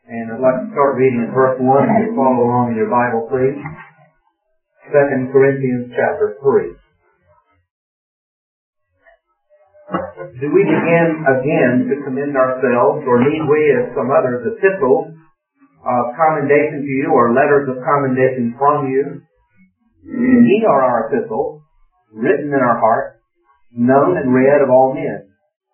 And I'd like to start reading at verse 1. If you follow along in your Bible, please. 2 Corinthians chapter 3. Do we begin again to commend ourselves, or need we, as some others, epistles of commendation to you, or letters of commendation from you? Ye are our epistles, written in our hearts, known and read of all men.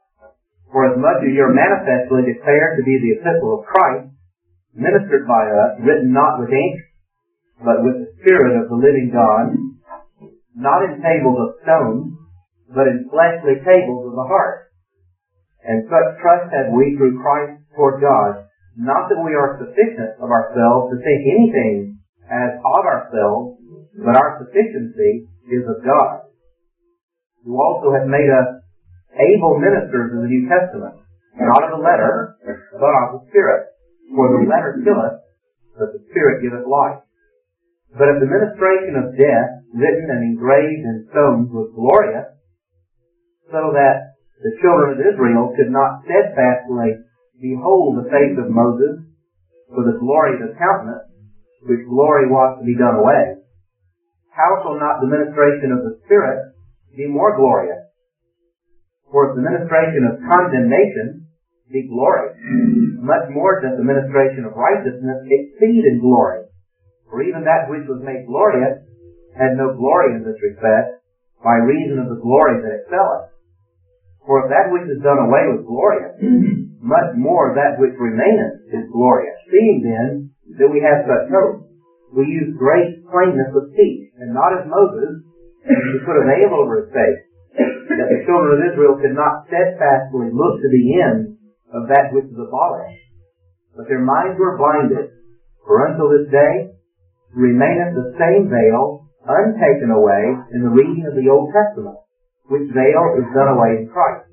For as much as you are manifestly declared to be the epistle of Christ, ministered by us, written not with ink, but with the Spirit of the living God, not in tables of stone, but in fleshly tables of the heart. And such trust have we through Christ toward God, not that we are sufficient of ourselves to think anything as of ourselves, but our sufficiency is of God, who also hath made us able ministers of the New Testament, not of the letter, but of the Spirit. For the letter killeth, but the Spirit giveth life. But if the ministration of death, written and engraved in stones, was glorious, so that the children of Israel could not steadfastly behold the face of Moses for the glory of his countenance, which glory was to be done away, how shall not the ministration of the Spirit be more glorious? For if the ministration of condemnation be glory, much more does the ministration of righteousness exceed in glory. For even that which was made glorious had no glory in this respect, by reason of the glory that excelleth. For if that which is done away was glorious, much more that which remaineth is glorious. Seeing then that we have such hope, we use great plainness of speech, and not as Moses, who put a veil over his face, that the children of Israel could not steadfastly look to the end of that which is abolished, but their minds were blinded. For until this day remaineth the same veil untaken away in the reading of the Old Testament, which veil is done away in Christ.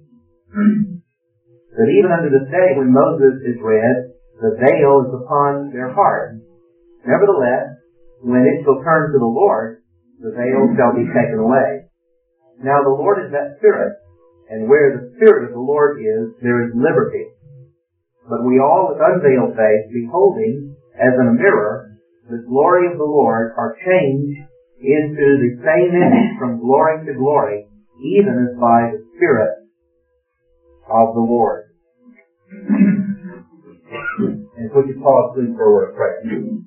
But even unto this day when Moses is read, the veil is upon their heart. Nevertheless, when it shall turn to the Lord, the veil shall be taken away. Now the Lord is that Spirit, and where the Spirit of the Lord is, there is liberty. But we all with unveiled face, beholding, as in a mirror, the glory of the Lord, are changed into the same image from glory to glory, even as by the Spirit of the Lord. And would you pause, please, for a word of prayer?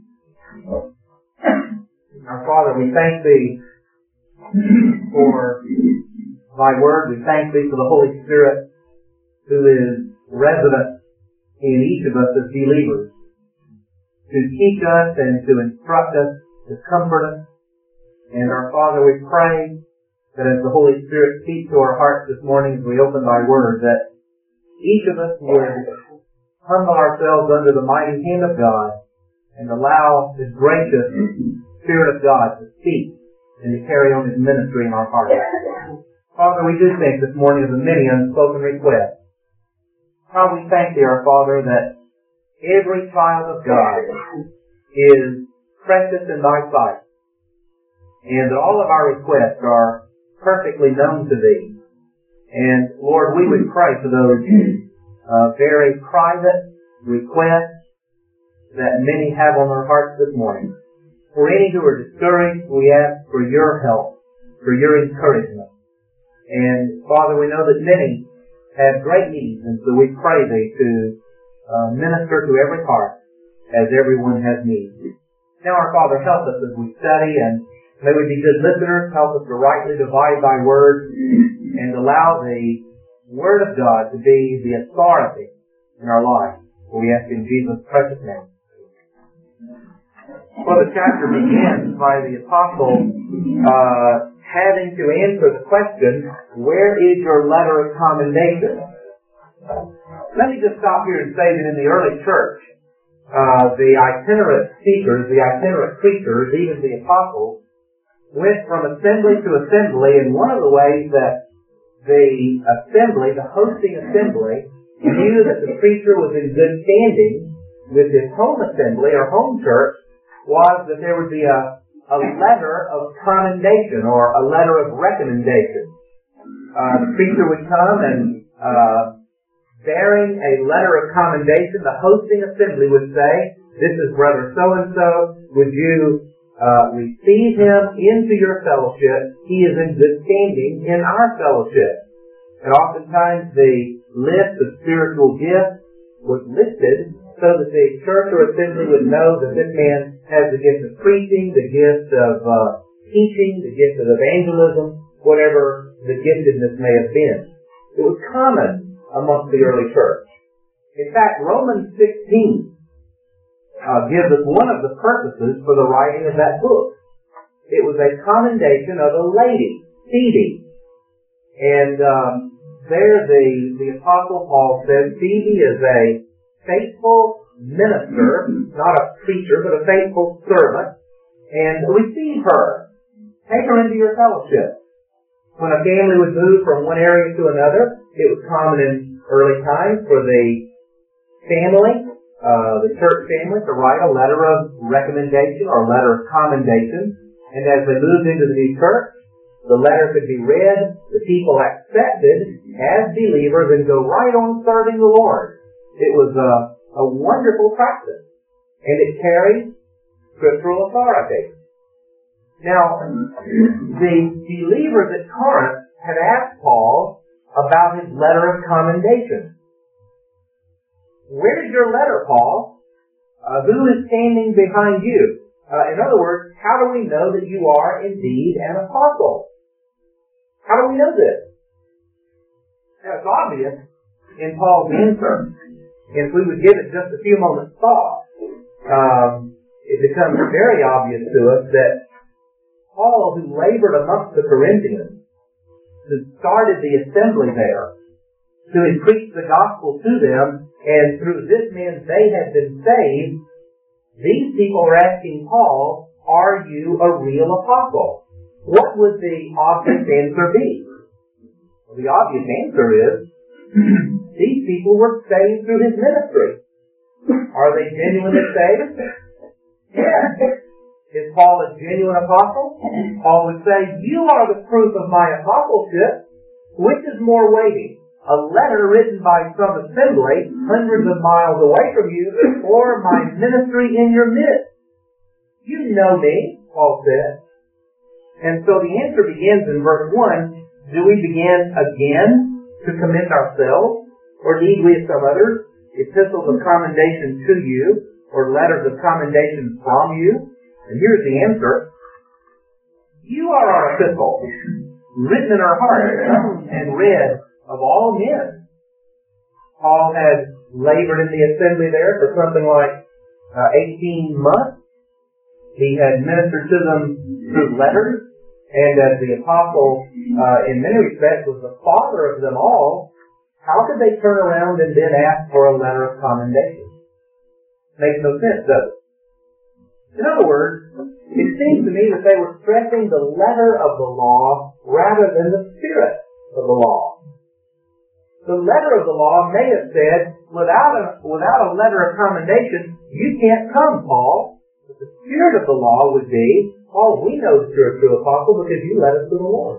Our Father, we thank Thee for Thy Word. We thank Thee for the Holy Spirit who is resident in each of us as believers, to teach us and to instruct us, to comfort us. And our Father, we pray that as the Holy Spirit speaks to our hearts this morning as we open Thy Word, that each of us would humble ourselves under the mighty hand of God and allow His gracious Spirit of God to speak and to carry on His ministry in our hearts. Father, we do think this morning of the many unspoken requests. How we thank Thee, our Father, that every child of God is precious in Thy sight, and that all of our requests are perfectly known to Thee. And Lord, we would pray for those very private requests that many have on their hearts this morning. For any who are discouraged, we ask for Your help, for Your encouragement. And Father, we know that many have great needs, and so we pray Thee to minister to every heart as everyone has needs. Now, our Father, help us as we study, and may we be good listeners. Help us to rightly divide Thy Word and allow the Word of God to be the authority in our life. We ask in Jesus' precious name. Well, the chapter begins by the apostle having to answer the question, where is your letter of commendation? Let me just stop here and say that in the early church, the itinerant speakers, the itinerant preachers, even the apostles, went from assembly to assembly, and one of the ways that the assembly, the hosting assembly, knew that the preacher was in good standing with his home assembly or home church was that there would be a letter of commendation or a letter of recommendation. The preacher would come and bearing a letter of commendation, the hosting assembly would say, this is brother so-and-so, would you receive him into your fellowship? He is in good standing in our fellowship. And oftentimes the list of spiritual gifts was listed so that the church or assembly would know that this man has the gift of preaching, the gift of teaching, the gift of evangelism, whatever the giftedness may have been. It was common amongst the early church. In fact, Romans 16 gives us one of the purposes for the writing of that book. It was a commendation of a lady, Phoebe. And there the Apostle Paul says Phoebe is a faithful minister, not a preacher, but a faithful servant, and receive her. Take her into your fellowship. When a family would move from one area to another, it was common in early times for the family, the church family, to write a letter of recommendation or a letter of commendation. And as they moved into the new church, the letter could be read, the people accepted as believers, and go right on serving the Lord. It was a wonderful practice, and it carried scriptural authority. Now, the believers at Corinth had asked Paul about his letter of commendation. Where's your letter, Paul? Who is standing behind you? In other words, how do we know that you are indeed an apostle? How do we know this? Now, it's obvious in Paul's answer. If we would give it just a few moments thought, it becomes very obvious to us that Paul, who labored amongst the Corinthians, who started the assembly there, who had preached the gospel to them, and through this man they had been saved, these people are asking Paul, are you a real apostle? What would the obvious answer be? Well, the obvious answer is, these people were saved through his ministry. Are they genuinely saved? Yes. Is Paul a genuine apostle? Paul would say, you are the proof of my apostleship. Which is more weighty? A letter written by some assembly hundreds of miles away from you, or my ministry in your midst? You know me, Paul said. And so the answer begins in verse 1. Do we begin again to commend ourselves? Or need we, as some others, epistles of commendation to you, or letters of commendation from you? And here's the answer. You are our epistle, written in our hearts and read of all men. Paul had labored in the assembly there for something like 18 months. He had ministered to them through letters, and as the apostle, in many respects, was the father of them all, how could they turn around and then ask for a letter of commendation? Makes no sense, does it? In other words, it seems to me that they were stressing the letter of the law rather than the spirit of the law. The letter of the law may have said, without a letter of commendation, you can't come, Paul. But the spirit of the law would be, Paul, we know that you're a true apostle because you led us to the Lord.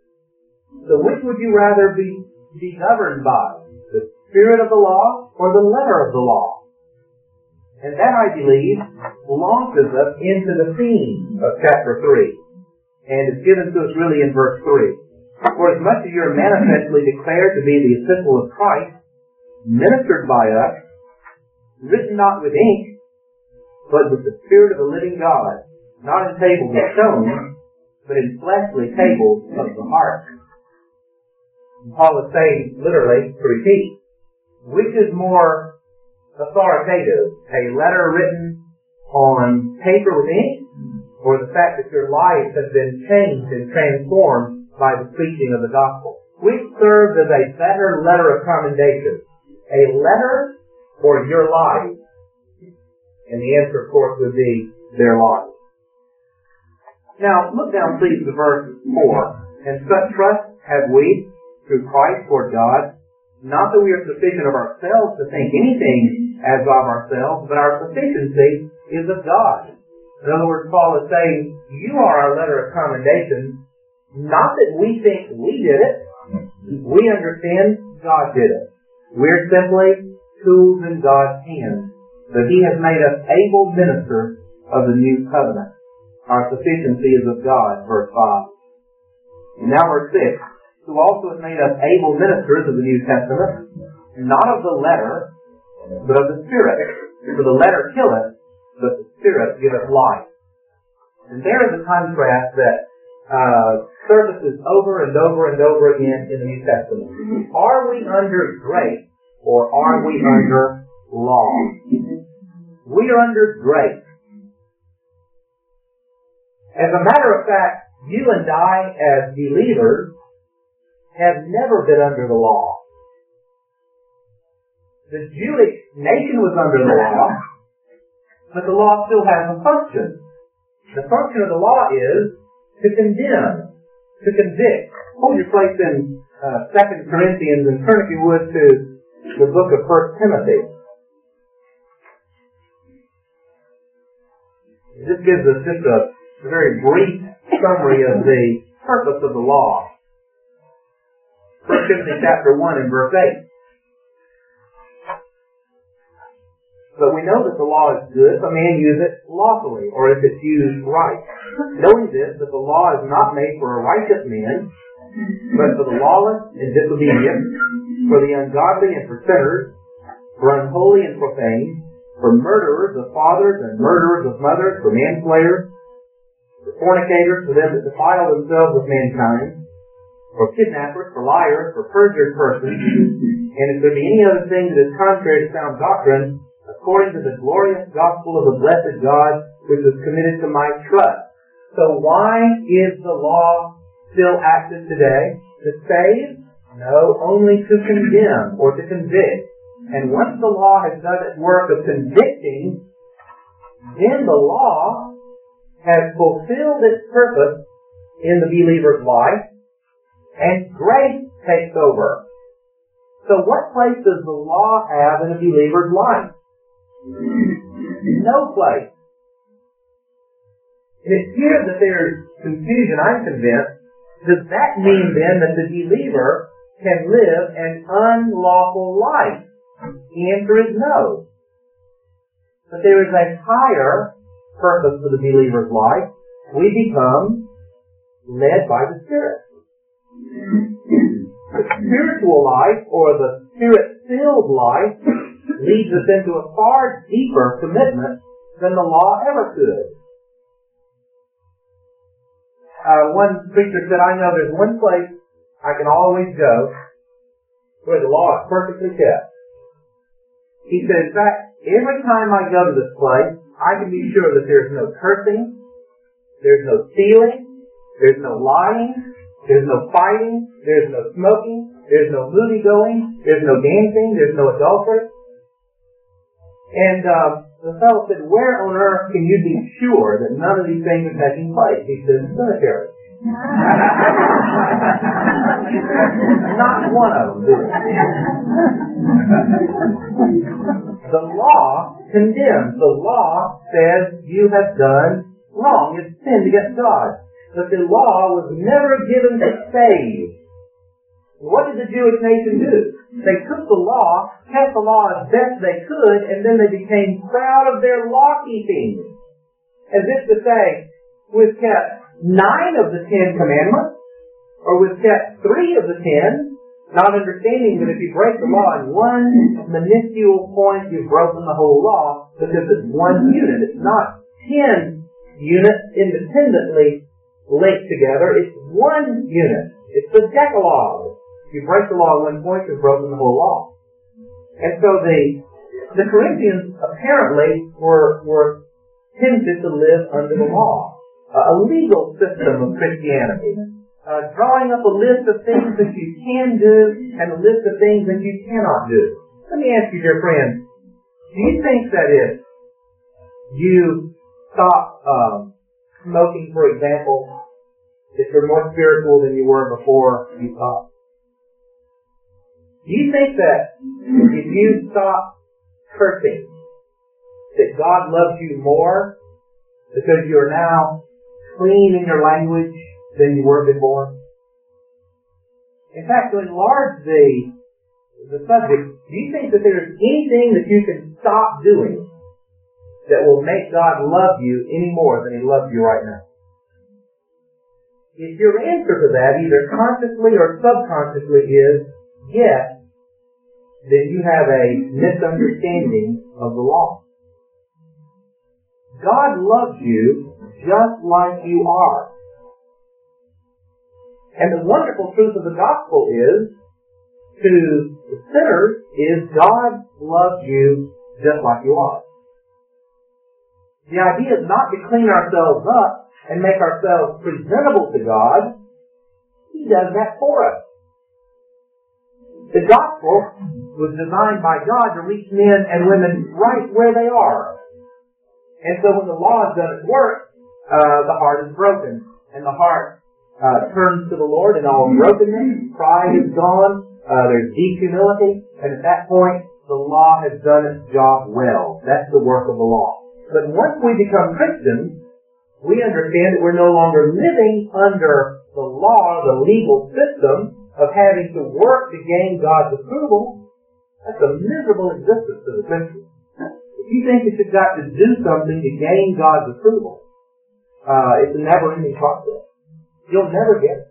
So which would you rather be governed by? The spirit of the law or the letter of the law? And that, I believe, launches us into the theme of chapter 3. And it's given to us really in verse 3. For as much as you are manifestly declared to be the epistle of Christ, ministered by us, written not with ink, but with the Spirit of the living God, not in tables of stone, but in fleshly tables of the heart. And Paul is saying, literally, to repeat, which is more authoritative, a letter written on paper with ink, or the fact that your life has been changed and transformed by the preaching of the gospel? Which serves as a better letter of commendation? A letter or your life? And the answer, of course, would be their life. Now, look down, please, to verse 4. And such trust have we through Christ toward God, not that we are sufficient of ourselves to think anything as of ourselves, but our sufficiency is of God. In other words, Paul is saying, you are our letter of commendation, not that we think we did it. We understand God did it. We're simply tools in God's hands, but He has made us able ministers of the new covenant. Our sufficiency is of God, verse 5. And now verse 6, who also has made us able ministers of the New Testament, not of the letter, but of the Spirit. For the letter killeth, but the Spirit giveth life. And there is a contrast that surfaces over and over and over again in the New Testament. Are we under grace or are we under law? We are under grace. As a matter of fact, you and I as believers have never been under the law. The Jewish nation was under the law, but the law still has a function. The function of the law is to condemn, to convict. Hold your place in 2 Corinthians and turn, if you would, to the book of 1 Timothy. This gives us just a very brief summary of the purpose of the law. 1 Timothy chapter 1 and verse 8. But we know that the law is good if a man use it lawfully, or if it's used right. Knowing this, that the law is not made for a righteous man, but for the lawless and disobedient, for the ungodly and for sinners, for unholy and profane, for murderers of fathers and murderers of mothers, for manslayers, for fornicators, for them that defile themselves with mankind, for kidnappers, for liars, for perjured persons, and if there be any other thing that is contrary to sound doctrine, according to the glorious gospel of the blessed God, which was committed to my trust. So why is the law still active today? To save? No, only to condemn or to convict. And once the law has done its work of convicting, then the law has fulfilled its purpose in the believer's life, and grace takes over. So what place does the law have in a believer's life? No place. And it's here that there's confusion, I'm convinced. Does that mean then that the believer can live an unlawful life? The answer is no. But there is a higher purpose for the believer's life. We become led by the Spirit. The spiritual life, or the Spirit-filled life, leads us into a far deeper commitment than the law ever could. One preacher said, I know there's one place I can always go where the law is perfectly kept. He said, in fact, every time I go to this place, I can be sure that there's no cursing, there's no stealing, there's no lying, there's no fighting, there's no smoking, there's no movie going, there's no dancing, there's no adultery. And the fellow said, where on earth can you be sure that none of these things are taking place? He said, the cemetery. Not one of them, did it? The law condemns. The law says you have done wrong. You've sinned against God. But the law was never given to save. What did the Jewish nation do? They took the law, kept the law as best they could, and then they became proud of their law-keeping. As if to say, we've kept 9 of the 10 commandments, or we've kept 3 of the 10, not understanding that if you break the law in one minuscule point, you've broken the whole law, because it's one unit. It's not 10 units independently linked together. It's one unit. It's the Decalogue. If you break the law at one point, you've broken the whole law. And so the Corinthians apparently were tempted to live under the law. A legal system of Christianity. Drawing up a list of things that you can do and a list of things that you cannot do. Let me ask you, dear friend, do you think that if you stop smoking, for example, that you're more spiritual than you were before you stopped? Do you think that if you stop cursing, that God loves you more because you are now clean in your language than you were before? In fact, to enlarge the the subject, do you think that there's anything that you can stop doing that will make God love you any more than He loves you right now? If your answer to that, either consciously or subconsciously, is yes, then you have a misunderstanding of the law. God loves you just like you are. And the wonderful truth of the gospel is, to the sinners, is God loves you just like you are. The idea is not to clean ourselves up and make ourselves presentable to God. He does that for us. The gospel was designed by God to reach men and women right where they are. And so when the law has done its work, the heart is broken. And the heart turns to the Lord in all brokenness. Pride is gone. There's deep humility. And at that point, the law has done its job well. That's the work of the law. But once we become Christians, we understand that we're no longer living under the law, the legal system of having to work to gain God's approval. That's a miserable existence to the Christian. If you think that you've got to do something to gain God's approval, it's a never-ending process. You'll never get it.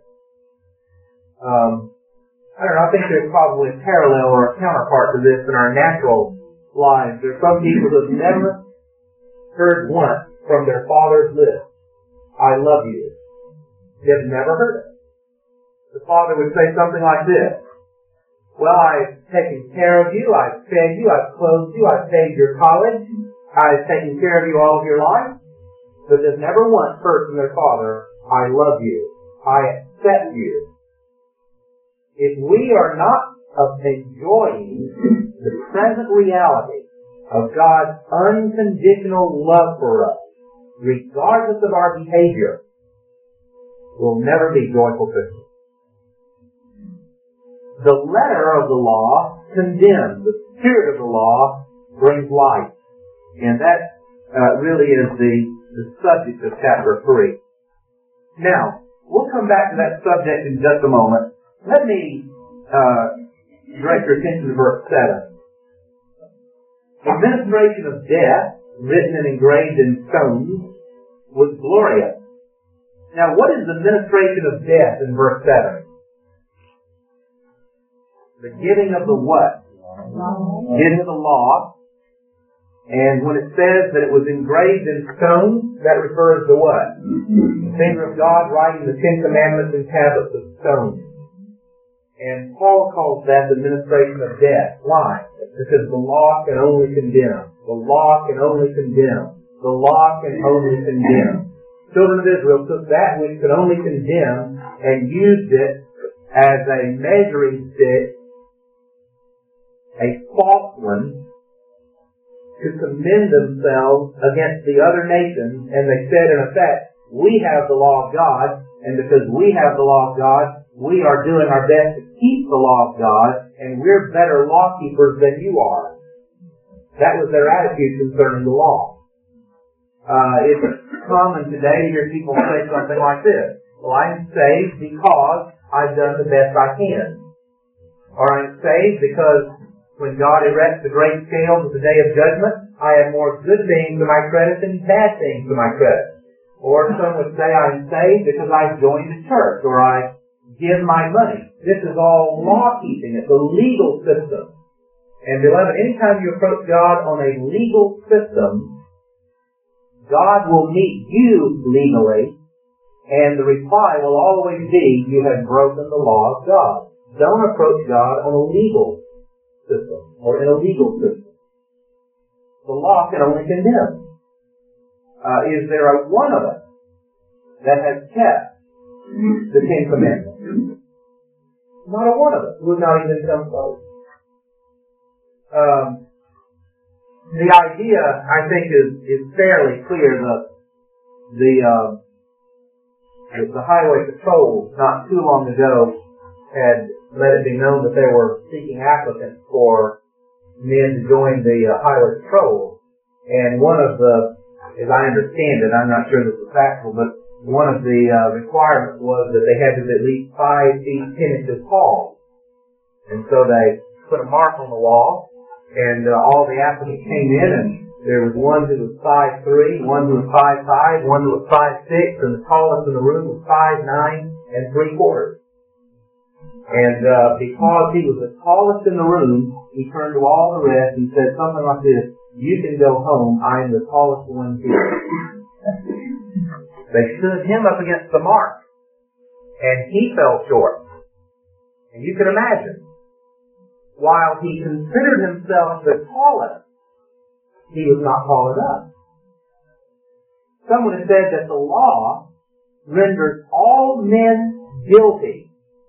I don't know, I think there's probably a parallel or a counterpart to this in our natural lives. There are some people who have never heard once from their father's lips, "I love you." They've never heard it. The father would say something like this: "Well, I've taken care of you, I've fed you, I've clothed you, I've paid your college, I've taken care of you all of your life." But they've never once heard from their father, "I love you, I accept you." If we are not enjoying the present reality of God's unconditional love for us, regardless of our behavior, we'll never be joyful Christians. The letter of the law condemns. The spirit of the law brings life. And that really is the subject of chapter 3. Now, we'll come back to that subject in just a moment. Let me direct your attention to verse 7. The ministration of death, written and engraved in stones, was glorious. Now, what is the ministration of death in verse 7? The giving of the what? Giving of the law. And when it says that it was engraved in stone, that refers to what? The finger of God writing the 10 Commandments in tablets of stone. And Paul calls that the ministration of death. Why? Because the law can only condemn. The law can only condemn. The law can only condemn. Children of Israel took that which could only condemn and used it as a measuring stick, a false one, to commend themselves against the other nations. And they said, in effect, we have the law of God, and because we have the law of God, we are doing our best to keep the law of God, and we're better law keepers than you are. That was their attitude concerning the law. It's common today to hear people say something like this: "Well, I'm saved because I've done the best I can." Or, "I'm saved because when God erects the great scales at the day of judgment, I have more good things to my credit than bad things to my credit." Or some would say, "I'm saved because I've joined the church," or "I give my money." This is all law-keeping. It's a legal system. And beloved, anytime you approach God on a legal system, God will meet you legally, and the reply will always be, "You have broken the law of God." Don't approach God on a legal system, or in a legal system. The law can only condemn. Is there a one of us that has kept the 10 Commandments? Not a one of us. Would not even come close. The idea, I think, is fairly clear. The highway patrol not too long ago had let it be known that they were seeking applicants for men to join the highway patrol. And one of the, as I understand it, I'm not sure this is factual, but one of the requirements was that they had to be at least 5 feet 10 inches tall. And so they put a mark on the wall, and all the applicants came in, and there was one who was 5'3", one who was 5'5", one who was 5'6", and the tallest in the room was 5'9" and 3/4. And because he was the tallest in the room, he turned to all the rest and said something like this: "You can go home. I am the tallest one here." They stood him up against the mark, and he fell short. And you can imagine, while he considered himself the tallest, he was not tall enough. Someone has said that the law renders all men guilty.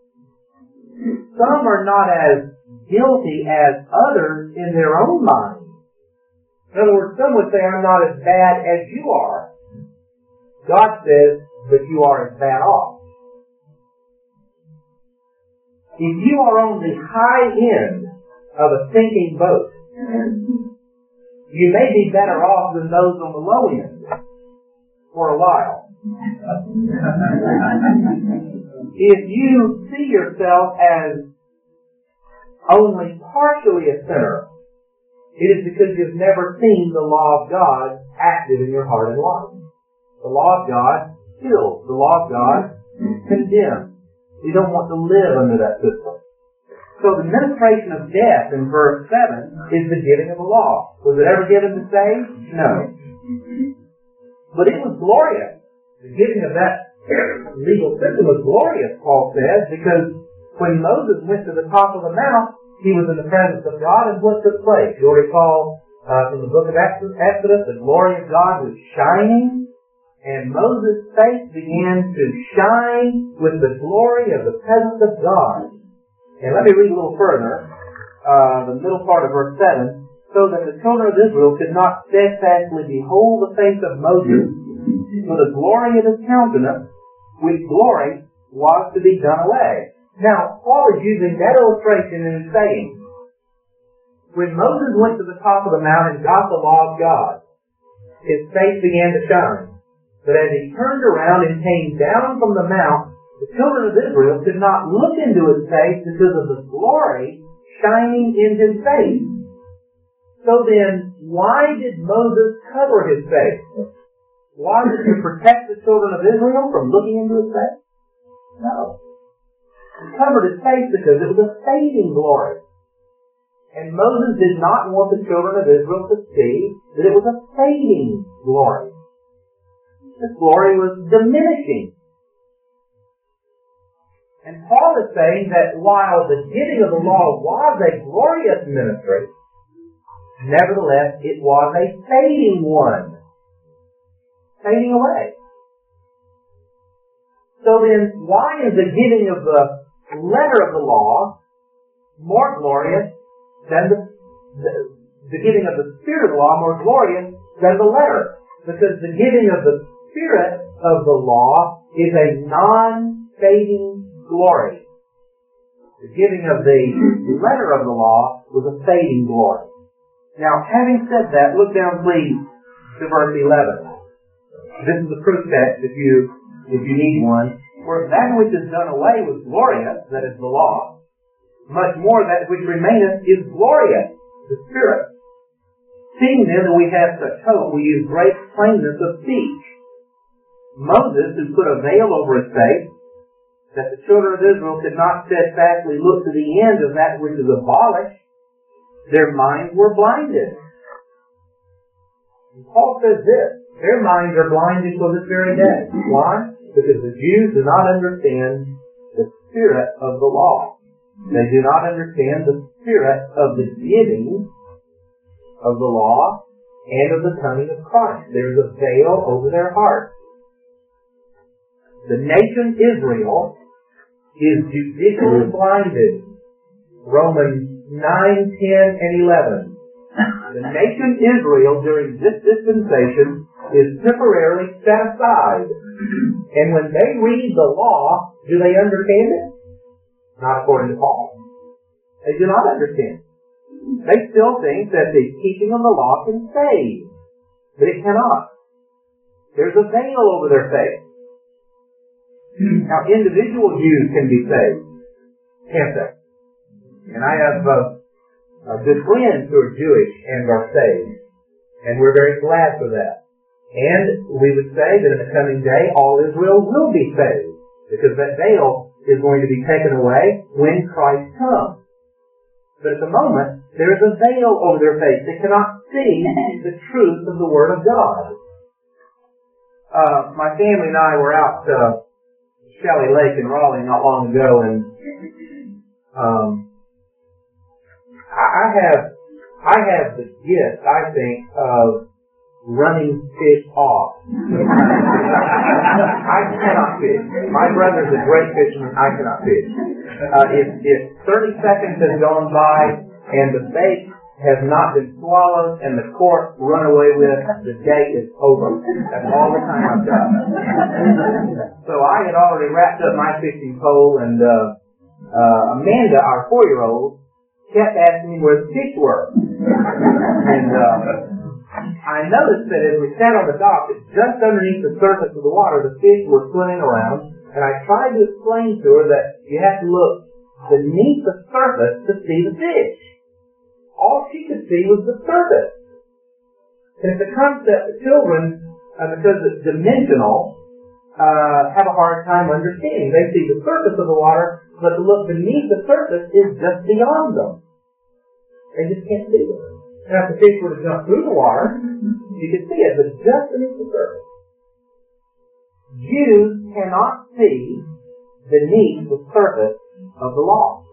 Some are not as guilty as others in their own mind. In other words, some would say, "I'm not as bad as you are." God says that you are as bad off. If you are on the high end of a sinking boat, you may be better off than those on the low end for a while. If you see yourself as only partially a sinner, it is because you've never seen the law of God active in your heart and life. The law of God kills. The law of God condemns. You don't want to live under that system. So the ministration of death in verse 7 is the giving of the law. Was it ever given to save? No. But it was glorious. The giving of that legal system was glorious, Paul says, because when Moses went to the top of the mount, he was in the presence of God, and what took place? You'll recall from the book of Exodus, the glory of God was shining, and Moses' face began to shine with the glory of the presence of God. And let me read a little further, the middle part of verse 7. "So that the children of Israel could not steadfastly behold the face of Moses for the glory of his countenance, which glory was to be done away." Now, Paul is using that illustration in saying, when Moses went to the top of the mount and got the law of God, his face began to shine. But as he turned around and came down from the mount, the children of Israel could not look into his face because of the glory shining in his face. So then, why did Moses cover his face? Was it to protect the children of Israel from looking into his face? No. He covered his face because it was a fading glory. And Moses did not want the children of Israel to see that it was a fading glory. This glory was diminishing. And Paul is saying that while the giving of the law was a glorious ministry, nevertheless it was a fading one. Fading away. So then, why is the giving of the letter of the law more glorious than the giving of the Spirit of the law more glorious than the letter? Because the giving of the Spirit of the law is a non-fading glory. The giving of the letter of the law was a fading glory. Now, having said that, look down please to verse 11. This is the proof text if you need one. "For that which is done away was glorious," that is the law, "much more that which remaineth is glorious," the Spirit. "Seeing then that we have such hope, we use great plainness of speech. Moses, who put a veil over his face, that the children of Israel could not steadfastly look to the end of that which is abolished, their minds were blinded." And Paul says this, their minds are blinded till this very day. Why? Because the Jews do not understand the spirit of the law. They do not understand the spirit of the giving of the law and of the coming of Christ. There is a veil over their hearts. The nation Israel is judicially blinded. Romans 9, 10, and 11. The nation Israel during this dispensation is temporarily set aside. And when they read the law, do they understand it? Not according to Paul. They do not understand. They still think that the keeping of the law can save. But it cannot. There's a veil over their face. Now, individual Jews can be saved, can't they? And I have good friends who are Jewish and are saved. And we're very glad for that. And we would say that in the coming day, all Israel will be saved, because that veil is going to be taken away when Christ comes. But at the moment, there is a veil over their face. They cannot see the truth of the Word of God. My family and I were out Shelley Lake in Raleigh not long ago, and I have the gift, I think, of running fish off. I cannot fish. My brother's a great fisherman. I cannot fish. If 30 seconds has gone by and the bait has not been swallowed and the cork run away with, the day is over. That's all the time I've got. So I had already wrapped up my fishing pole, and Amanda, our 4-year-old, kept asking me where the fish were. And I noticed that as we sat on the dock, that just underneath the surface of the water, the fish were swimming around, and I tried to explain to her that you have to look beneath the surface to see the fish. All she could see was the surface. And it's a concept that children, because it's dimensional, have a hard time understanding. They see the surface of the water, but to look beneath the surface is just beyond them. They just can't see it. Now, if the fish were to jump through the water, you could see it, but just beneath the surface. Jews cannot see beneath the surface of the law.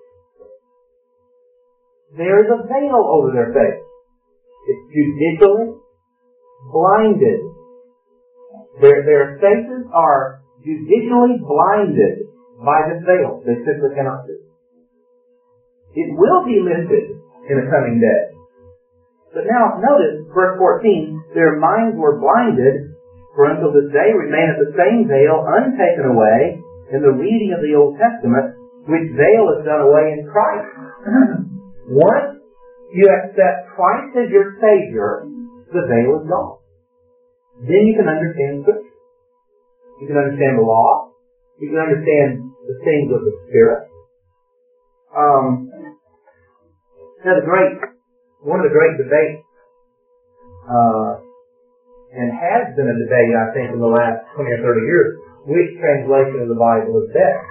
There is a veil over their face. It's judicially blinded. Their faces are judicially blinded by this veil. They simply cannot see. It will be lifted in a coming day. But now, notice, verse 14, their minds were blinded, for until this day remaineth the same veil untaken away in the reading of the Old Testament, which veil is done away in Christ. Once you accept Christ as your Savior, the veil is gone. Then you can understand Scripture. You can understand the law. You can understand the things of the Spirit. One of the great debates, and has been a debate, I think, in the last 20 or 30 years, which translation of the Bible is best.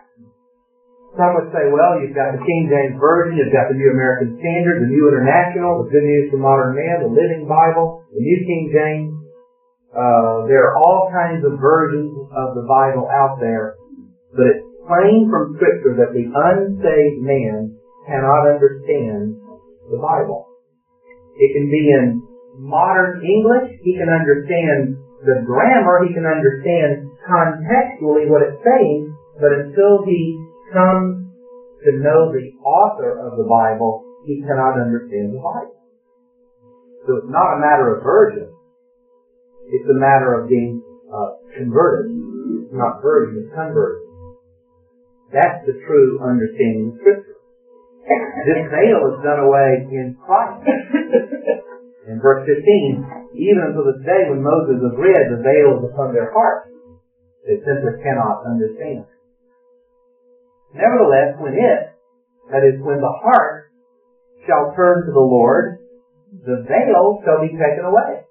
Some would say, well, you've got the King James Version, you've got the New American Standard, the New International, the Good News for Modern Man, the Living Bible, the New King James. There are all kinds of versions of the Bible out there, but it's plain from Scripture that the unsaved man cannot understand the Bible. It can be in modern English. He can understand the grammar. He can understand contextually what it's saying, but until he comes to know the author of the Bible, he cannot understand the Bible. So it's not a matter of version. It's a matter of being converted. It's not version, it's converted. That's the true understanding of Scripture. This veil is done away in Christ. In verse 15, even until this day when Moses was read, the veil is upon their hearts. They simply cannot understand. Nevertheless, that is, when the heart shall turn to the Lord, the veil shall be taken away.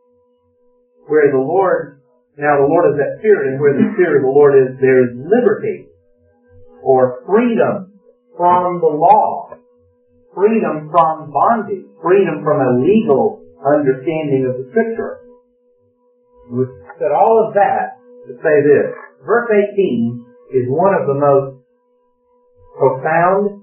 Where the Lord is that Spirit, and where the Spirit of the Lord is, there is liberty, or freedom from the law, freedom from bondage, freedom from a legal understanding of the Scripture. We said all of that to say this. Verse 18 is one of the most profound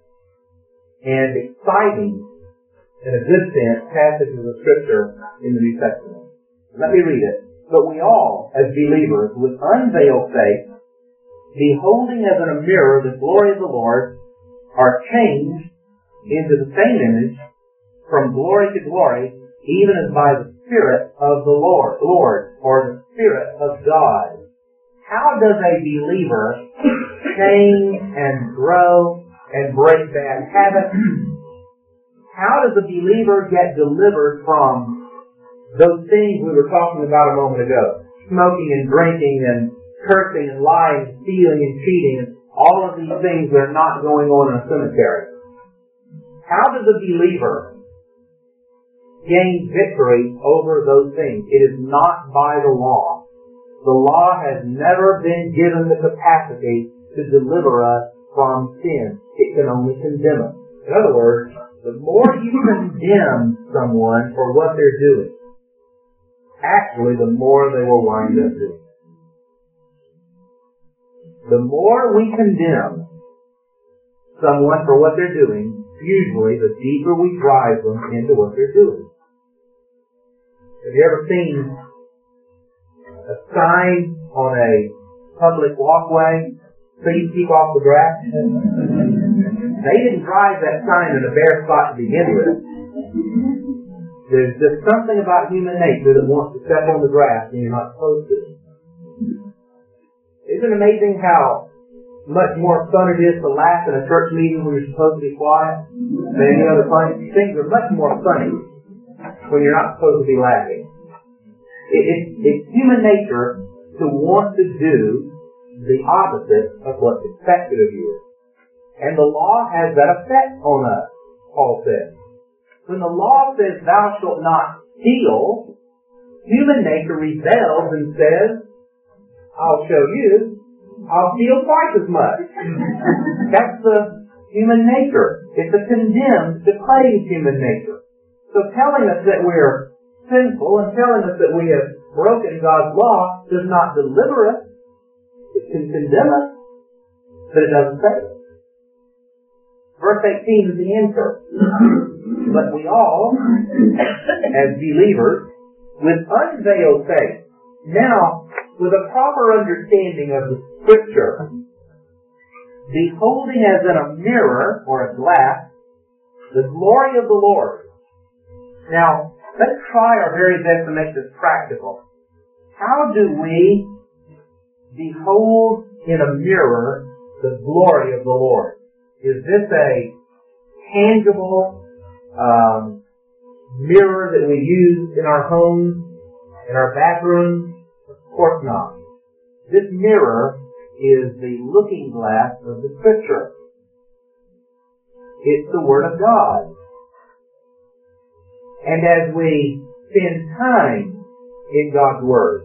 and exciting, in a good sense, passages of Scripture in the New Testament. Let me read it. But we all, as believers, with unveiled face, beholding as in a mirror the glory of the Lord, are changed into the same image from glory to glory, even as by the Spirit of the Lord, or the Spirit of God. How does a believer change and grow and break bad habits? How does a believer get delivered from those things we were talking about a moment ago? Smoking and drinking and cursing and lying and stealing and cheating and all of these things that are not going on in a cemetery. How does a believer gain victory over those things? It is not by the law. The law has never been given the capacity to deliver us from sin. It can only condemn us. In other words, the more you condemn someone for what they're doing, actually the more they will wind up doing. The more we condemn someone for what they're doing, usually the deeper we drive them into what they're doing. Have you ever seen a sign on a public walkway, please keep off the grass? They didn't drive that sign in a bare spot to begin with. There's just something about human nature that wants to step on the grass when you're not supposed to. Isn't it amazing how much more fun it is to laugh in a church meeting when you're supposed to be quiet than any other place? Things are much more funny when you're not supposed to be laughing. It's human nature to want to do the opposite of what's expected of you. And the law has that effect on us, Paul says. When the law says, thou shalt not steal, human nature rebels and says, I'll show you, I'll steal twice as much. That's the human nature. It's a condemned, depraved human nature. So telling us that we're sinful and telling us that we have broken God's law does not deliver us. It can condemn us, but it doesn't save us. Verse 18 is the answer. But we all, as believers, with unveiled face, now with a proper understanding of the Scripture, beholding as in a mirror or a glass the glory of the Lord. Now, let's try our very best to make this practical. How do we behold in a mirror the glory of the Lord? Is this a tangible mirror that we use in our homes, in our bathrooms? Of course not. This mirror is the looking glass of the Scripture. It's the Word of God. And as we spend time in God's Word,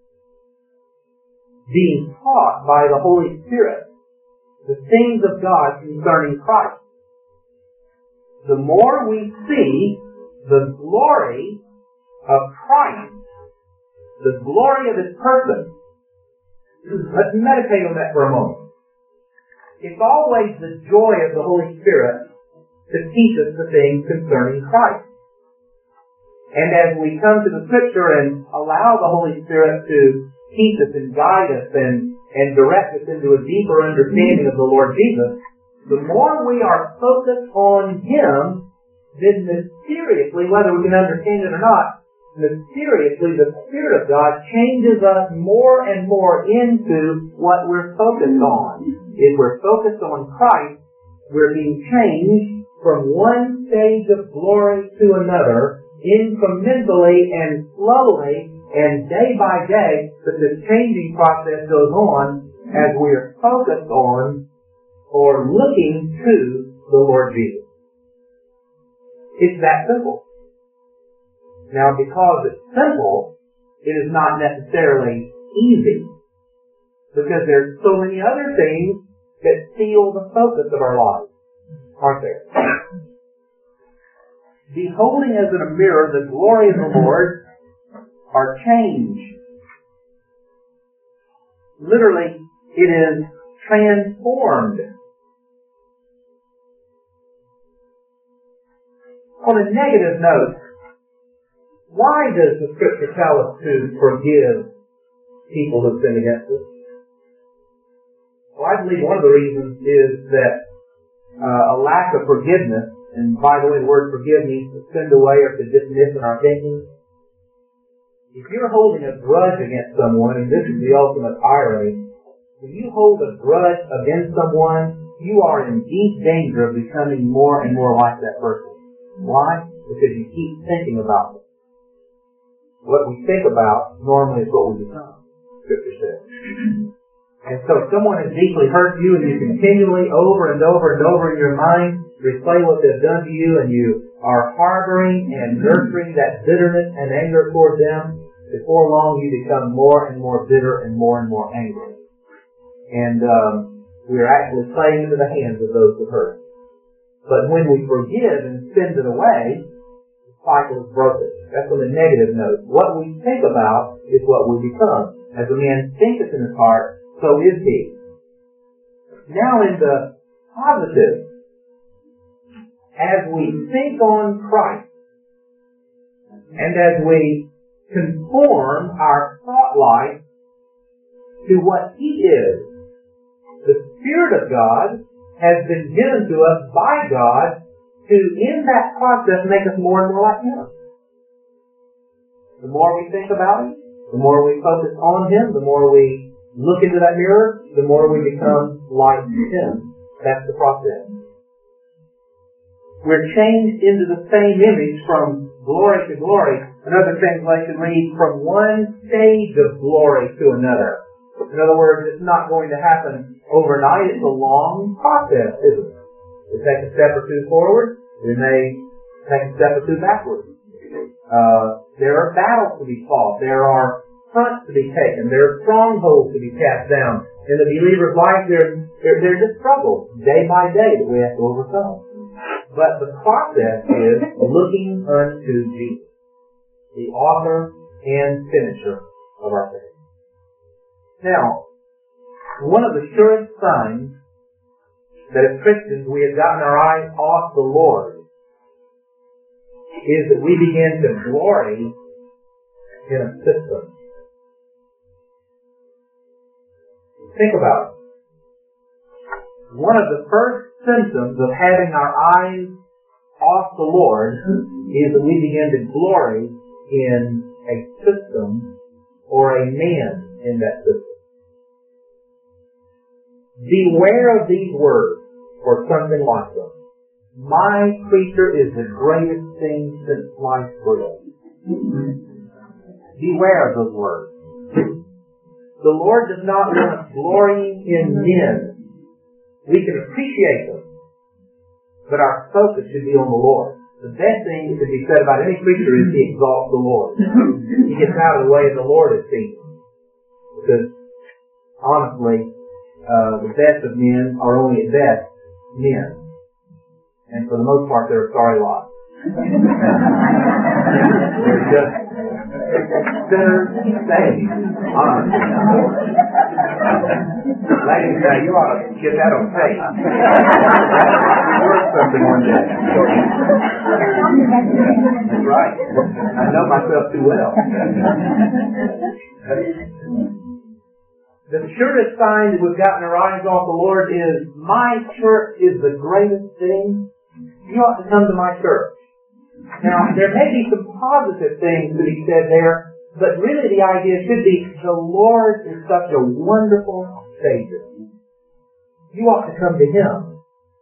being taught by the Holy Spirit the things of God concerning Christ, the more we see the glory of Christ, the glory of His person. Let's meditate on that for a moment. It's always the joy of the Holy Spirit to teach us the things concerning Christ. And as we come to the Scripture and allow the Holy Spirit to teach us and guide us and direct us into a deeper understanding of the Lord Jesus, the more we are focused on Him, then mysteriously, whether we can understand it or not, mysteriously the Spirit of God changes us more and more into what we're focused on. If we're focused on Christ, we're being changed from one stage of glory to another, incrementally and slowly and day by day, but this changing process goes on as we are focused on or looking to the Lord Jesus. It's that simple. Now, because it's simple, it is not necessarily easy, because there's so many other things that steal the focus of our lives, aren't there? Beholding as in a mirror the glory of the Lord, our change. Literally, it is transformed. On a negative note, why does the Scripture tell us to forgive people who sin against us? Well, I believe one of the reasons is that a lack of forgiveness, and by the way, the word forgive means to send away or to dismiss in our thinking. If you're holding a grudge against someone, and this is the ultimate irony, when you hold a grudge against someone, you are in deep danger of becoming more and more like that person. Why? Because you keep thinking about them. What we think about normally is what we become, Scripture says. And so if someone has deeply hurt you and you continually over and over and over in your mind replay what they've done to you, and you are harboring and nurturing that bitterness and anger toward them, before long you become more and more bitter and more angry. And we are actually playing into the hands of those who hurt. But when we forgive and send it away, the cycle is broken. That's on the negative note. What we think about is what we become. As a man thinketh in his heart, so is he. Now in the positive, as we think on Christ, and as we conform our thought life to what He is, the Spirit of God has been given to us by God to, in that process, make us more and more like Him. The more we think about Him, the more we focus on Him, the more we look into that mirror, the more we become like Him. That's the process. We're changed into the same image from glory to glory. Another translation reads, from one stage of glory to another. In other words, it's not going to happen overnight. It's a long process, isn't it? We take a step or two forward. We may take a step or two backwards. There are battles to be fought. There are fronts to be taken. There are strongholds to be cast down. In the believer's life, there's a struggle day by day that we have to overcome. But the process is looking unto Jesus, the author and finisher of our faith. Now, one of the surest signs that as Christians we have gotten our eyes off the Lord is that we begin to glory in a system. Think about it. One of the first symptoms of having our eyes off the Lord is that we begin to glory in a system or a man in that system. Beware of these words or something like them. My creature is the greatest thing since sliced bread. Beware of those words. The Lord does not want us glorying in men. We can appreciate them, but our focus should be on the Lord. The best thing that can be said about any preacher is he exalts the Lord. He gets out of the way and the Lord is seen. Because, honestly, the best of men are only at best men. And for the most part, they're a sorry lot. They're just sinners saved, honestly. Ladies, you ought to get that on tape. Worth something one day. That's right. I know myself too well. The surest sign that we've gotten our eyes off the Lord is, my church is the greatest thing. You ought to come to my church. Now, there may be some positive things to be said there, but really the idea should be, the Lord is such a wonderful Savior. You ought to come to Him.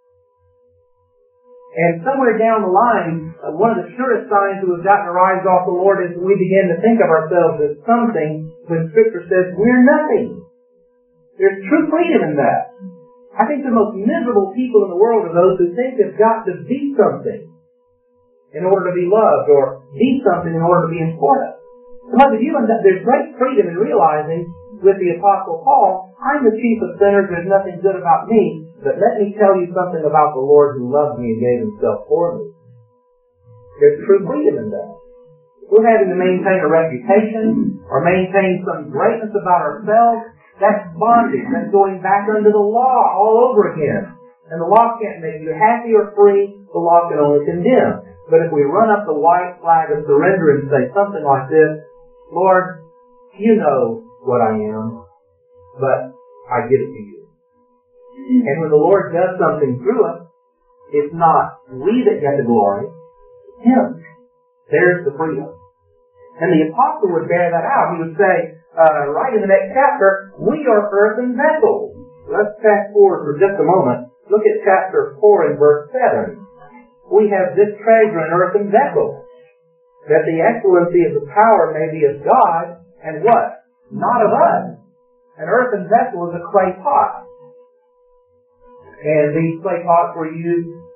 And somewhere down the line, one of the surest signs that we've gotten our eyes off the Lord is we begin to think of ourselves as something when Scripture says we're nothing. There's true freedom in that. I think the most miserable people in the world are those who think they've got to be something in order to be loved, or be something in order to be important. There's great freedom in realizing, with the Apostle Paul, I'm the chief of sinners, there's nothing good about me, but let me tell you something about the Lord who loved me and gave Himself for me. There's true freedom in that. We're having to maintain a reputation, or maintain some greatness about ourselves. That's bondage. That's going back under the law all over again. And the law can't make you happy or free. The law can only condemn. But if we run up the white flag of surrender and say something like this, Lord, you know what I am, but I give it to you. And when the Lord does something through us, it's not we that get the glory, Him. There's the freedom. And the apostle would bear that out. He would say, right in the next chapter, we are earthen vessels. Let's fast forward for just a moment. Look at chapter 4 and verse 7. We have this treasure in earthen vessels, that the excellency of the power may be of God, and what? Not of us. An earthen vessel is a clay pot. And these clay pots were used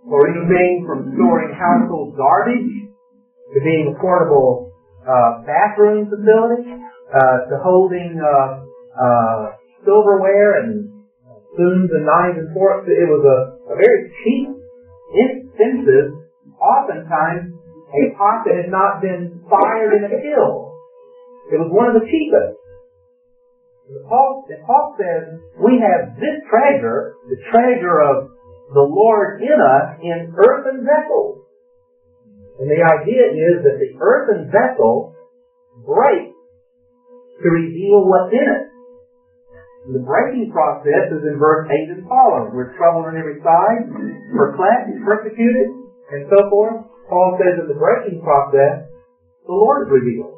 or anything from storing household garbage to being a portable bathroom facility to holding silverware and spoons and knives and forks. It was a very cheap, inexpensive, oftentimes a pot that had not been fired in a kiln. It was one of the cheapest. And Paul says, we have this treasure, the treasure of the Lord in us, in earthen vessels. And the idea is that the earthen vessel breaks to reveal what's in it. The breaking process is in verse 8 and following. We're troubled on every side, perplexed, persecuted, and so forth. Paul says in the breaking process, the Lord is revealed.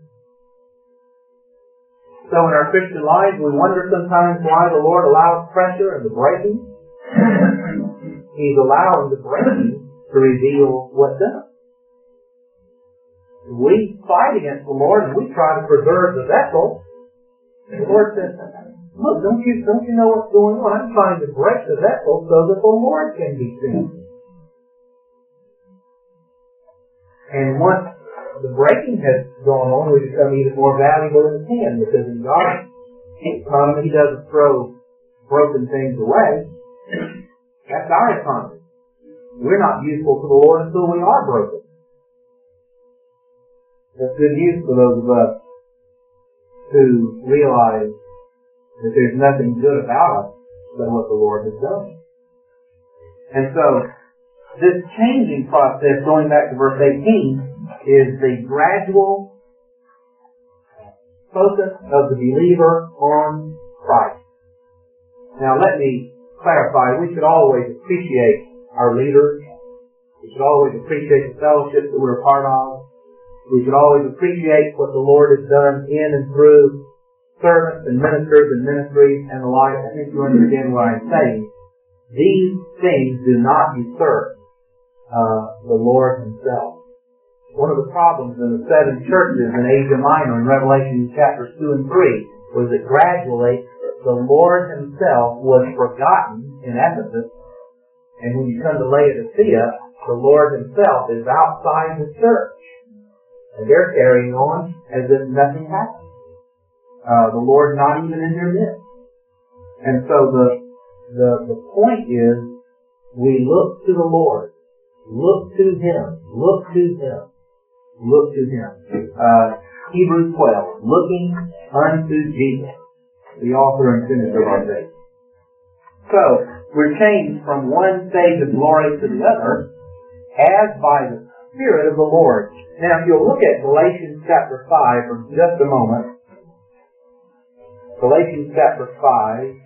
So in our Christian lives, we wonder sometimes why the Lord allows pressure and the breaking. He's allowing the breaking to reveal what's in us. We fight against the Lord and we try to preserve the vessel. And the Lord says, look, don't you know what's going on? I'm trying to break the vessel so that the Lord can be seen. And once the breaking has gone on, we become even more valuable in His hand, because in God's economy, He doesn't throw broken things away. That's our economy. We're not useful to the Lord until we are broken. That's good news for those of us who realize that there's nothing good about us but what the Lord has done. And so, this changing process, going back to verse 18, is the gradual focus of the believer on Christ. Now let me clarify, we should always appreciate our leaders. We should always appreciate the fellowship that we're a part of. We should always appreciate what the Lord has done in and through servants and ministers and ministries and the like. I think you understand what I'm saying. These things do not usurp the Lord Himself. One of the problems in the 7 churches in Asia Minor in Revelation chapters 2 and 3 was that gradually the Lord Himself was forgotten in Ephesus, and when you come to Laodicea, the Lord Himself is outside the church. And they're carrying on as if nothing happened. The Lord not even in their midst. And so the point is, we look to the Lord. Look to Him. Look to Him. Look to Him. Hebrews 12. Looking unto Jesus, the author and finisher of our faith. So, we're changed from one stage of glory to the other as by the Spirit of the Lord. Now, if you'll look at Galatians chapter 5 for just a moment. Galatians chapter 5.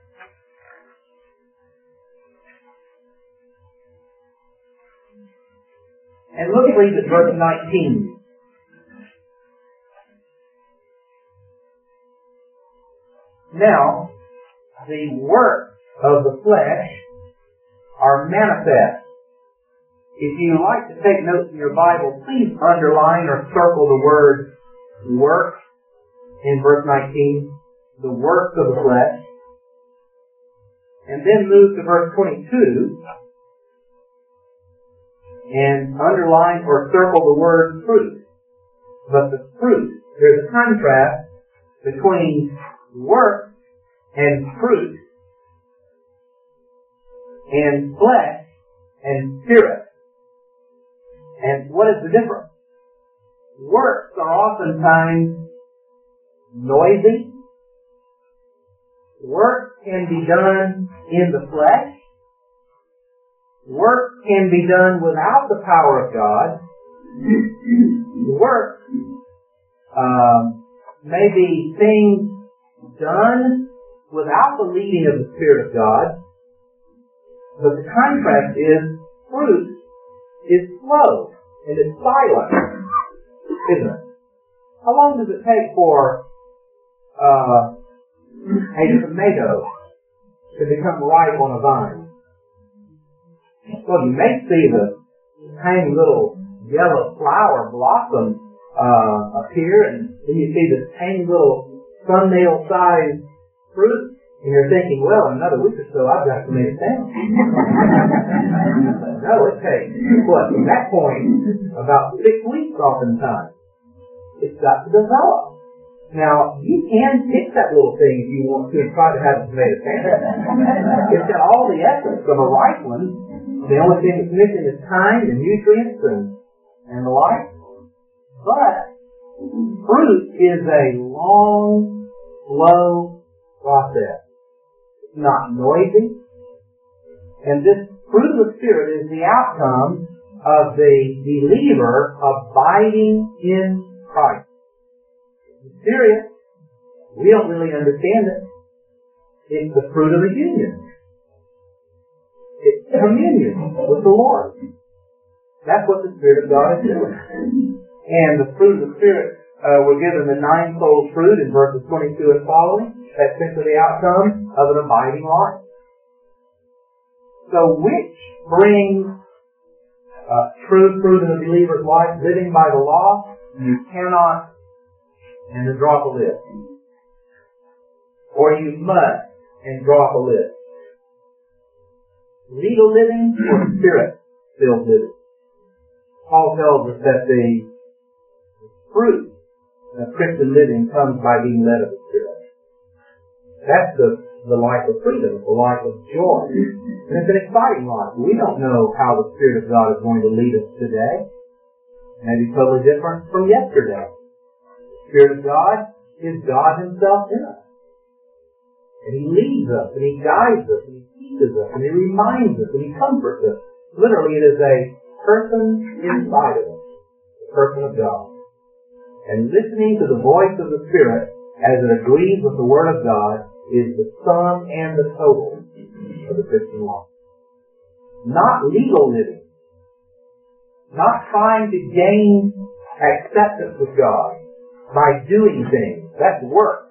And look please at verse 19. Now, the works of the flesh are manifest. If you like to take notes in your Bible, please underline or circle the word work in verse 19. The works of the flesh. And then move to verse 22 and underline or circle the word fruit. But the fruit, there's a contrast between work and fruit and flesh and spirit. And what is the difference? Works are oftentimes noisy. Work can be done in the flesh. Work can be done without the power of God. Work may be things done without the leading of the Spirit of God. But the contrast is fruit is slow and it's silent, isn't it? How long does it take for a tomato to become ripe on a vine? Well, you may see the tiny little yellow flower blossom appear, and then you see the tiny little thumbnail-sized fruit And you're thinking, well, in another week or so, I've got to commit it down. No, it takes, from that point, about 6 weeks oftentimes. It's got to develop. Now, you can fix that little thing if you want to and try to have it made a sandwich. It's got all the essence of a ripe one. The only thing that's missing is time and nutrients and the like. But fruit is a long, slow process. It's not noisy. And this fruit of the Spirit is the outcome of the believer abiding in Christ. It's serious. We don't really understand it. It's the fruit of the union. It's communion with the Lord. That's what the Spirit of God is doing. And the fruit of the Spirit, we're given the ninefold fruit in verses 22 and following. That's simply the outcome of an abiding life. So which brings true fruit in the believer's life? Living by the law, you cannot, and then draw up a list. Or you must, and draw up a list. Legal living or Spirit-filled living? Paul tells us that the fruit of Christian living comes by being led of the Spirit. That's the life of freedom, the life of joy. And it's an exciting life. We don't know how the Spirit of God is going to lead us today. It may be totally different from yesterday. The Spirit of God is God Himself in us. And He leads us, and He guides us, and He teaches us, and He reminds us, and He comforts us. Literally, it is a person inside of us, the person of God. And listening to the voice of the Spirit as it agrees with the Word of God is the sum and the total of the Christian life. Not legal living. Not trying to gain acceptance with God by doing things. That's work.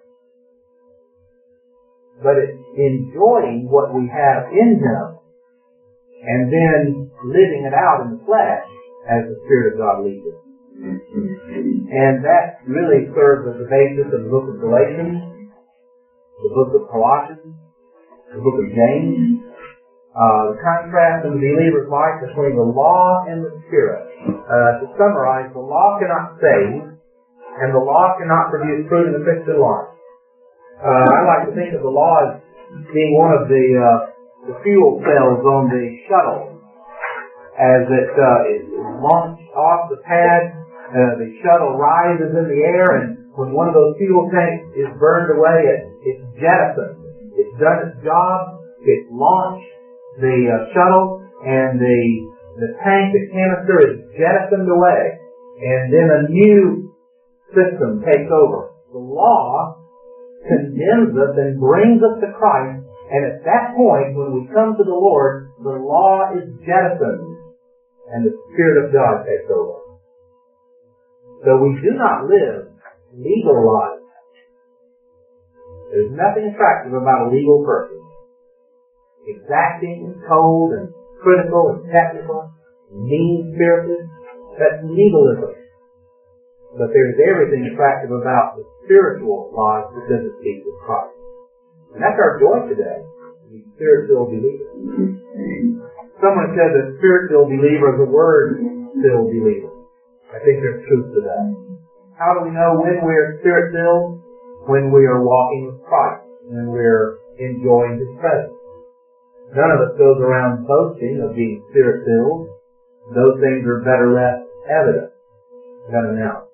But it's enjoying what we have in Him and then living it out in the flesh as the Spirit of God leads us. And that really serves as the basis of the book of Galatians, the book of Colossians, the book of James. The contrast in the believer's life between the law and the Spirit. To summarize, the law cannot save, and the law cannot produce fruit in the Christian life. I like to think of the law as being one of the fuel cells on the shuttle. As it is launched off the pad, the shuttle rises in the air, and when one of those fuel tanks is burned away, it's jettisoned. It's done its job. It's launched the shuttle, and the tank, the canister, is jettisoned away, and then a new system takes over. The law condemns us and brings us to Christ, and at that point, when we come to the Lord, the law is jettisoned, and the Spirit of God takes over. So we do not live legal lives. There's nothing attractive about a legal person. Exacting and cold and critical and technical, mean-spirited, that's legalism. But there's everything attractive about the spiritual life because it speaks of Christ. And that's our joy today, to be Spirit-filled believers. Someone said that Spirit-filled believer is a Word-filled believer. I think there's truth to that. How do we know when we're Spirit-filled? When we are walking with Christ, when we're enjoying His presence. None of us goes around boasting of being Spirit-filled. Those things are better left evident than announced.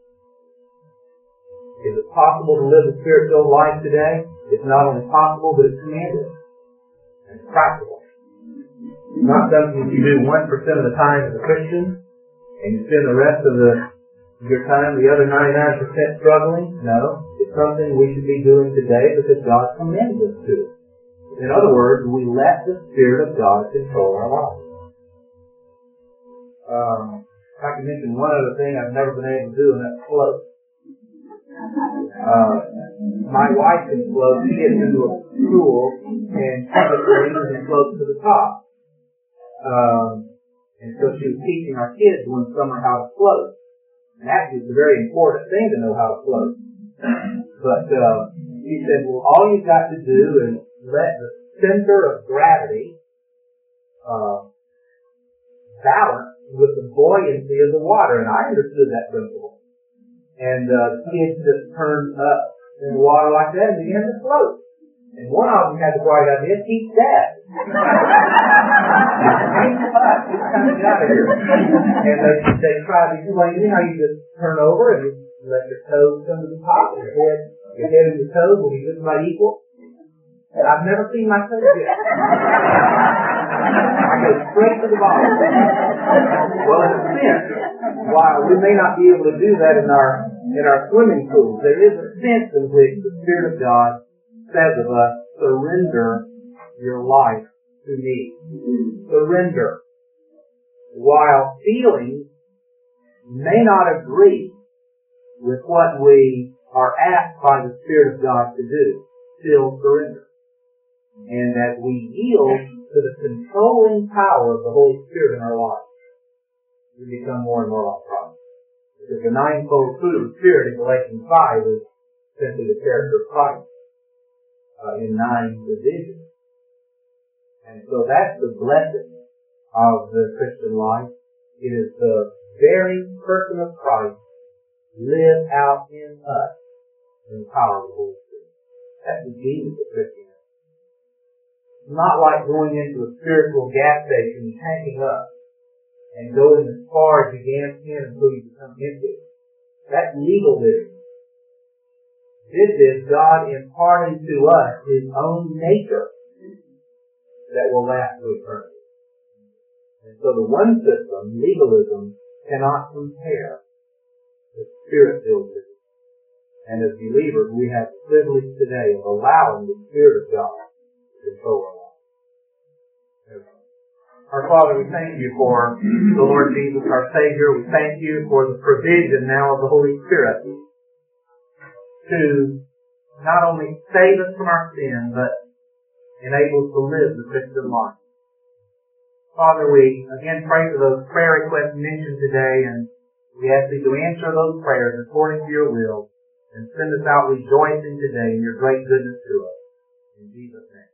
Is it possible to live a Spirit-filled life today? It's not only possible, but it's commanded. And it's practical. It's not something that you do 1% of the time as a Christian, and you spend the rest of your time, the other 99% struggling. No. It's something we should be doing today because God commands us to. In other words, we let the Spirit of God control our lives. I can mention one other thing I've never been able to do, and that's float. My wife can float. She gets into a pool, and she just raises and floats to the top. And so she was teaching our kids one summer how to float. And actually, it's a very important thing to know how to float. But He said, well, all you've got to do is let the center of gravity balance with the buoyancy of the water. And I understood that principle. And the kids just turned up in the water like that and began to float. And one of them had the bright idea, teach Dad. Get out of here. And they tried to explain to me how you just turn over and you let your toes come to the top and your head and your toes will be just about equal. And I've never seen my toes yet. I go straight to the bottom. Well, in a sense, while we may not be able to do that in our swimming pools, there is a sense in which the Spirit of God says of us, surrender your life to me. Surrender. While feelings may not agree with what we are asked by the Spirit of God to do, still surrender. And that we yield to the controlling power of the Holy Spirit in our lives, we become more and more like Christ. Because the ninefold fruit of the Spirit in Galatians 5 is simply the character of Christ in 9 divisions. And so that's the blessing of the Christian life. It is the very person of Christ live out in us in the power of the Holy Spirit. That's the genius of Christianity. It's not like going into a spiritual gas station and tanking up and going as far as you can until you become empty. That's legalism. This is God imparting to us His own nature that will last to eternity. And so the one system, legalism, cannot compare with Spirit-filled living. And as believers, we have the privilege today of allowing the Spirit of God to control our lives. Our Father, we thank you for the Lord Jesus, our Savior. We thank you for the provision now of the Holy Spirit to not only save us from our sin, but enable us to live the Christian life. Father, we again pray for those prayer requests mentioned today, and we ask you to answer those prayers according to your will, and send us out rejoicing today in your great goodness to us. In Jesus' name.